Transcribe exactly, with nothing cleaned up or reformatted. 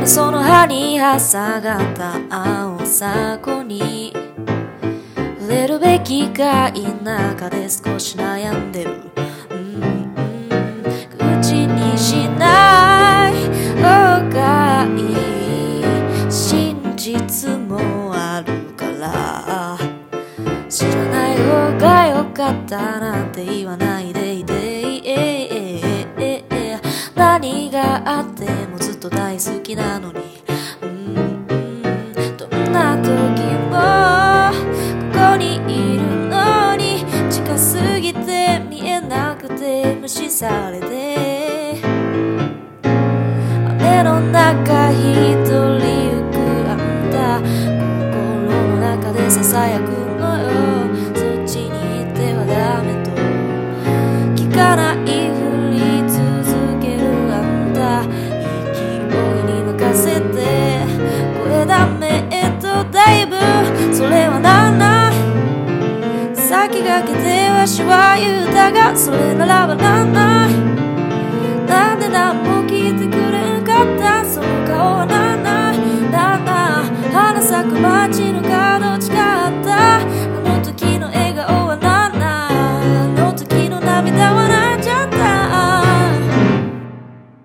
その葉に挟がった青さこに触れるべきか否かで少し悩んでる、うんうん、口にしない方がいい真実もあるから知らない方がよかったなんて言わないでいて何があってもずっと大好きなのに、うんうん、どんな時もここにいるのに近すぎて見えなくて無視されて雨の中一人行くあんた心の中でささやくのよそっちに行ってはダメと聞かないふり続けるせて声ダメえっとだいぶそれはなんなん先駆けてわしは言うたがそれならばなんなんなんでなんも